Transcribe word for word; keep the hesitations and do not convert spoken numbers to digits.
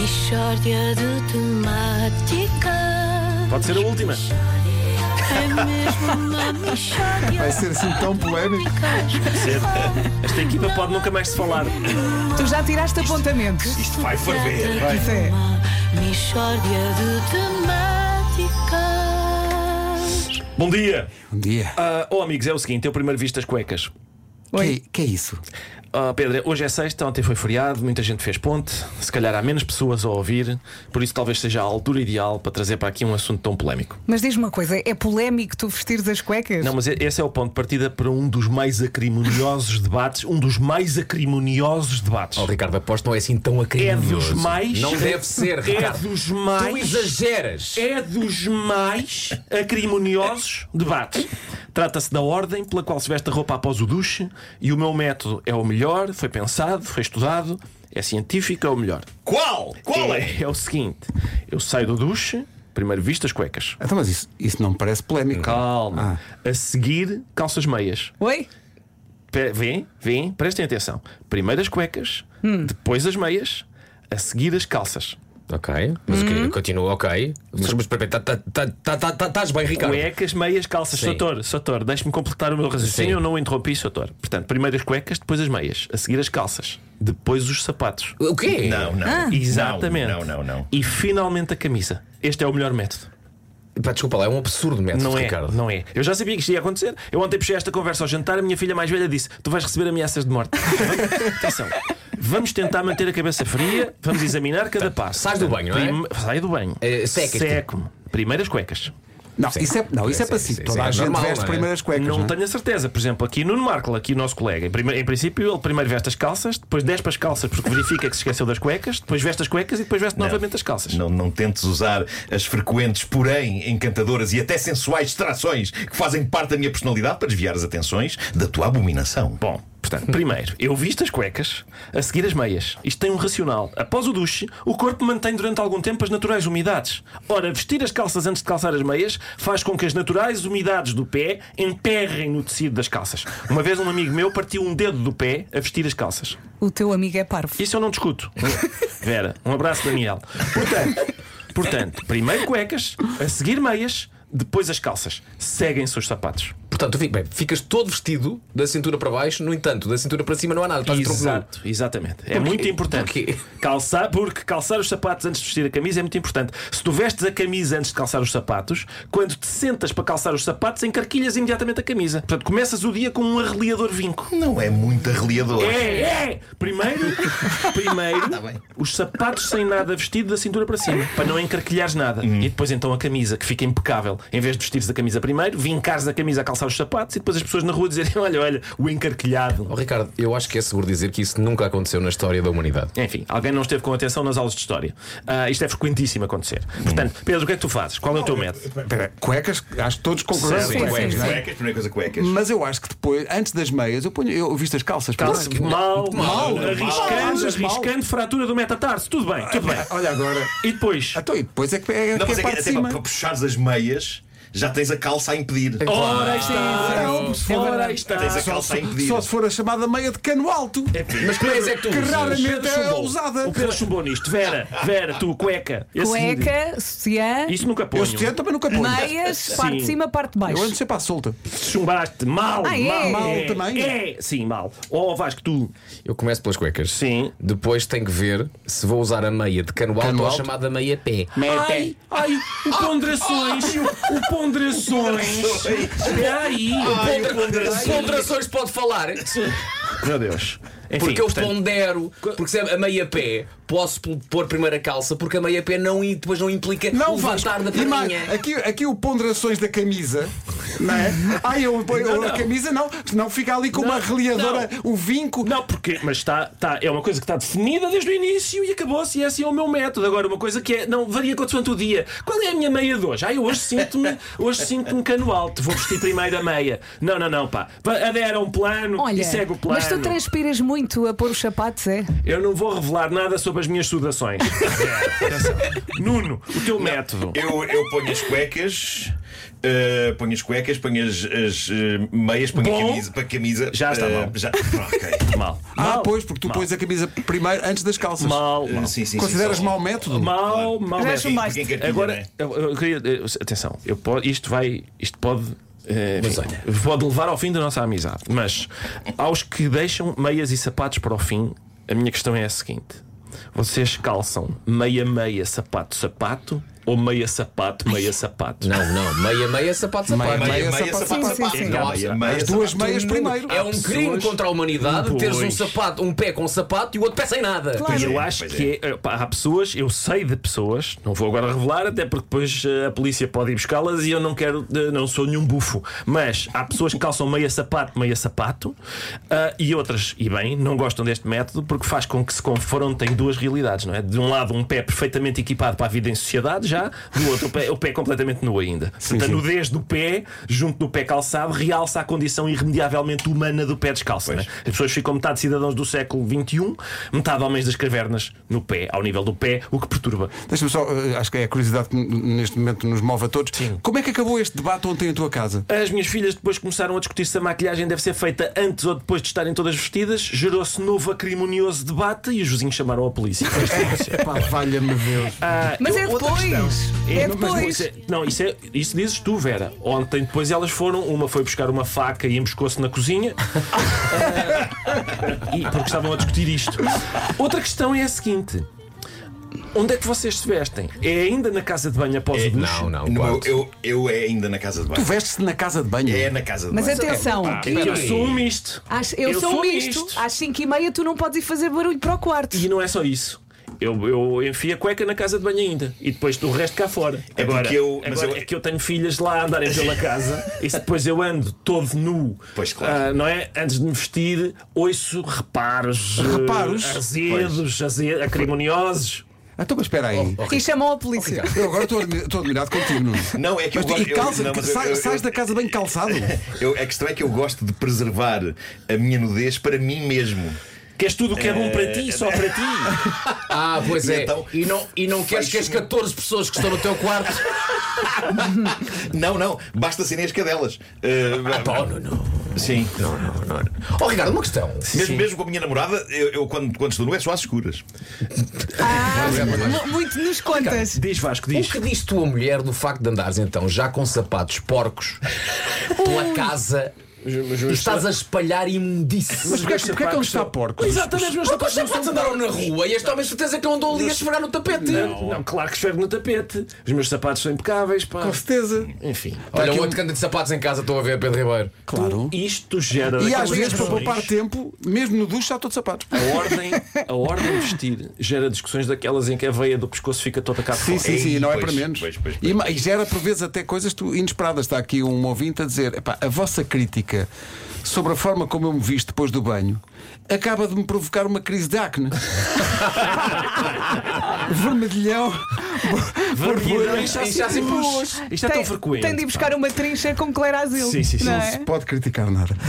Mixórdia de temáticas. Pode ser a última. É mesmo uma mixórdia. Vai ser assim tão polémico. Ser. Esta equipa pode nunca mais se falar. Tu já tiraste apontamentos. Isto vai ferver. Vai. Isso é. Mixórdia de temáticas. Bom dia. Um dia. Ah, oh amigos, é o seguinte, eu primeiro vi estas cuecas. Que, que é isso? Ah, Pedro, hoje é sexta, ontem foi feriado, muita gente fez ponte. Se calhar há menos pessoas a ouvir. Por isso talvez seja a altura ideal para trazer para aqui um assunto tão polémico. Mas diz-me uma coisa, é polémico tu vestires as cuecas? Não, mas esse é o ponto de partida para um dos mais acrimoniosos debates. Um dos mais acrimoniosos debates. Oh, Ricardo, aposto não é assim tão É acrimonioso. dos mais. Não deve ser, É Ricardo. dos mais. Tu exageras. É dos mais acrimoniosos debates. Trata-se da ordem pela qual se veste a roupa após o duche. E o meu método é o melhor, foi pensado, foi estudado, é científico, é o melhor. Qual? Qual é? É, é o seguinte: eu saio do duche, primeiro visto as cuecas. Então, mas isso, isso não me parece polémico. Calma. A seguir, calças meias. Oi? Pe- Vem, vem, prestem atenção. Primeiro as cuecas, depois as meias, a seguir as calças. Ok, mas o quê? Continua, ok. Mas, mas espera, estás bem, Ricardo? Cuecas, meias, calças. Sim. Soutor, Soutor, deixe-me completar o meu raciocínio. Sim. Eu não interrompi, Soutor. Portanto, primeiro as cuecas, depois as meias, a seguir as calças, depois os sapatos. O quê? Não, não. Ah. Exatamente. Não, não, não, não. E finalmente a camisa. Este é o melhor método. Pá, desculpa lá, é um absurdo método, Não é, Ricardo. não é. Eu já sabia que isto ia acontecer. Eu ontem puxei esta conversa ao jantar. A minha filha mais velha disse: tu vais receber ameaças de morte. Atenção. Vamos tentar manter a cabeça fria. Vamos examinar cada passo. Sais do banho, não é? Prime- Sai do banho. Eh, secas-te. Seco-me. Primeiras cuecas. Não, Sim. isso é, não, isso é Sim, passivo. sim, Toda sim, a é gente normal, veste não é? primeiras cuecas. Não não é? tenho a certeza. Por exemplo, aqui no Marco, aqui o nosso colega, em, prime- em princípio, ele primeiro veste as calças, depois despe as calças porque verifica que se esqueceu das cuecas, depois veste as cuecas e depois veste Não. novamente as calças. Não, não tentes usar as frequentes, porém encantadoras e até sensuais distrações que fazem parte da minha personalidade para desviar as atenções da tua abominação. Bom, portanto, primeiro, eu visto as cuecas, a seguir as meias. Isto tem um racional. Após o duche, o corpo mantém durante algum tempo as naturais umidades. Ora, vestir as calças antes de calçar as meias faz com que as naturais umidades do pé emperrem no tecido das calças. Uma vez um amigo meu partiu um dedo do pé a vestir as calças. O teu amigo é parvo. Isso eu não discuto. Vera, um abraço, Daniel. Portanto, portanto, primeiro cuecas, a seguir meias, depois as calças. Seguem-se os sapatos. Portanto, tu fica- bem, ficas todo vestido da cintura para baixo, no entanto, da cintura para cima não há nada. Estás de tronco nu. Exato, exatamente. É Porquê? muito importante. Porquê? Calçar, porque calçar os sapatos antes de vestir a camisa é muito importante. Se tu vestes a camisa antes de calçar os sapatos, quando te sentas para calçar os sapatos, encarquilhas imediatamente a camisa. Portanto, começas o dia com um arreliador vinco. Não é muito arreliador. É, é! Primeiro, primeiro Tá bem. os sapatos sem nada vestido da cintura para cima, para não encarquilhares nada. E depois então a camisa, que fica impecável. Em vez de vestires a camisa primeiro, vincares a camisa a calçar os sapatos e depois as pessoas na rua dizerem: olha, olha, o encarquilhado. Oh, Ricardo, eu acho que é seguro dizer que isso nunca aconteceu na história da humanidade. Enfim, alguém não esteve com atenção nas aulas de história. Ah, isto é frequentíssimo acontecer. Portanto, Pedro, o que é que tu fazes? Qual é o teu método? Espera, cuecas, acho que todos concordamos Sim, com sim, cuecas, sim, não é? Cuecas, primeira coisa, cuecas. Mas eu acho que depois, antes das meias, eu ponho, eu visto as calças. Calça, Porque- mal, mal, mal, arriscando, mal, mal. arriscando fratura do metatarso. Tudo bem, tudo bem. Olha agora. E depois? Então, e depois é que é, Não, que mas é é a que parte de até cima. para, para puxares as meias, já tens a calça a impedir. Ora aí está! Não, se for- Ora aí está! Tens a Só, calça a impedir. só se for a chamada meia de cano alto. Mas que meias é que tu Que usas? raramente Pedro é chumbou. usada. O Pedro chumbou nisto. Vera, Vera, tu, cueca. Esse Cueca, sutiã, Isso nunca ponho. Eu sutiã também nunca ponho. meias, parte de Sim. cima, parte de baixo. Eu ando sempre à solta. Chumbaste mal, Ah, é? mal. Mal é, também? É, sim, mal. Oh, Vasco, tu. Eu começo pelas cuecas. Sim. Depois tenho que ver se vou usar a meia de cano alto Cano ou a alto? chamada meia pé. Ai, ai, o ponderações, o ponderações. Espera aí. Ponderações pode falar. Meu Deus. Enfim, Porque eu portanto, pondero. Porque se a meia pé posso p- pôr primeiro a calça, porque a meia pé não, i- depois não implica Não, levantar Vasco, da e mais, perninha. aqui, aqui o ponderações da camisa, não é? Ai, eu ponho Não, a não. camisa, não, senão fica ali com Não, uma reliadora, o vinco. Não, porque, mas está, está, é uma coisa que está definida desde o início e acabou-se, e esse é o meu método. Agora, uma coisa que é, não varia consoante o dia. Qual é a minha meia de hoje? Ah, eu hoje sinto-me, hoje sinto-me cano alto, vou vestir primeiro a meia. Não, não, não, pá. Adera a um plano Olha, e segue o plano. mas tu transpiras muito a pôr os sapatos, é? Eu não vou revelar nada sobre as minhas sudações. Atenção. Nuno, o teu método. Eu, eu ponho as cuecas, Uh, ponho as cuecas, ponho as, as uh, meias, ponho Bom. a camisa, para a camisa. Já está uh, mal. Já, ok. Mal. Ah, Mal. pois, porque tu Mal. pões a camisa primeiro antes das calças. Mal, mal. Uh, sim, sim, Consideras sim, só- mau método? Mal, mal. Já mesmo. acho mais. Porque em cartilha, Agora, né? eu, eu queria. eu- atenção, eu po- isto vai. Isto pode. eh, Mas enfim, olha. pode levar ao fim da nossa amizade. Mas aos que deixam meias e sapatos para o fim, a minha questão é a seguinte: vocês calçam meia, meia, sapato, sapato ou meia, sapato, meia, sapato? Não, não. Meia, meia, sapato, sapato. Meia, Meia, meia, sapato, sapato, sim, sapato. sim, sim. Não, Meia, há- meia, As duas sapato. meias primeiro. É um crime pessoas- contra a humanidade teres um Pois. sapato, um pé com sapato e o outro pé sem nada. Claro. E eu é, acho pois que é, pá, há pessoas, eu sei de pessoas, não vou agora revelar, até porque depois eh, a polícia pode ir buscá-las e eu não quero, eh, não sou nenhum bufo. Mas há pessoas que calçam meia sapato, meia sapato, ah, e outras, e bem, não gostam deste método porque faz com que se confrontem duas realidades, não é? De um lado, um pé perfeitamente equipado para a vida em sociedade, já, do outro, o pé, o pé completamente nu ainda. Portanto, a sim. nudez do pé, junto do pé calçado, realça a condição irremediavelmente humana do pé descalço. Não é? As pessoas ficam metade cidadãos do século vinte e um, metade homens das cavernas no pé, ao nível do pé, o que perturba. Deixa-me só, eh, acho que é a curiosidade que n- neste momento nos move a todos. Como é que acabou este debate ontem em tua casa? As minhas filhas depois começaram a discutir se a maquilhagem deve ser feita antes ou depois de estarem todas vestidas. Gerou-se novo acrimonioso debate e os vizinhos chamaram a polícia. Foi isto que aconteceu. Pá, valha-me Deus. Ah, Mas eu- é outra depois. questão. É não, mas não, depois. isso, é, não, isso, é, isso dizes tu, Vera. Ontem depois elas foram, uma foi buscar uma faca e emboscou-se na cozinha. Ah, e porque estavam a discutir isto. Outra questão é a seguinte: onde é que vocês se vestem? É ainda na casa de banho após É, o duche? Não, não. No meu- quarto. eu, eu é ainda na casa de Tu banho. vestes-te na casa de banho? É na casa de Mas banho. atenção, É que eu sou um misto. às- eu, sou um misto. Às cinco e meia tu não podes ir fazer barulho para o quarto. E não é só isso. Eu, eu enfio a cueca na casa de banho ainda e depois o resto cá fora. É Agora, porque eu- mas agora eu- é que eu tenho filhas lá a andarem pela casa e se depois eu ando todo nu, Pois, claro. ah, não é? Antes de me vestir, ouço reparos, eh, Reparos? azedos, aze- acrimoniosos. Então, mas espera aí. E chamam a polícia. Eu agora estou admi- estou admirado contigo, Nuno. Não, é que Mas eu tu- e gosto- eu- calça, não, mas eu- sai- eu- sais eu- da casa de banho calçado. Eu, a questão é que eu gosto de preservar a minha nudez para mim mesmo. Queres tudo o que é bom para ti, só para ti. Ah, pois E é. então, e não, e não queres que as fecho-me. catorze pessoas que estão no teu quarto. Não, não, basta serem as cadelas. Uh, Pá, não, não. Sim. Não, não, não. Oh, Ricardo, uma questão. Mesmo, mesmo com a minha namorada, eu, eu quando, quando estou nu é só às escuras. Ah, mu- muito nos contas. Diz Vasco, O diz. que diz tua mulher do facto de andares então já com sapatos porcos pela casa e estás a espalhar imundice? Mas porquê, porquê é que ele está porco? Exatamente, os meus Porque os sapatos não sapatos são andaram na rua e este homem certeza que não andou ali a esfregar no tapete. Não, não, claro que esfrego no tapete. Os meus sapatos são impecáveis, pá. Com certeza. Enfim. Olha, aqui um um- outro canto de sapatos em casa, estou a ver, Pedro Ribeiro. Claro. Isto gera. E às daquelas vezes, para discussões- poupar tempo, mesmo no duche, está todo de sapatos. A ordem, a ordem de vestir gera discussões daquelas em que a veia do pescoço fica toda cá de Sim, fora. sim, sim, Ei, não é pois, para menos. pois, pois, E, ma- e gera por vezes até coisas tu- inesperadas. Está aqui um ouvinte a dizer: epá, a vossa crítica sobre a forma como eu me visto depois do banho acaba de me provocar uma crise de acne. Vermelhão. Vermelhão, Isto inchaço e pus. Isto é tão Tem- frequente. Tem de ir buscar uma trincha com Claire Asilo. Sim, sim, sim. não não é? se pode criticar nada.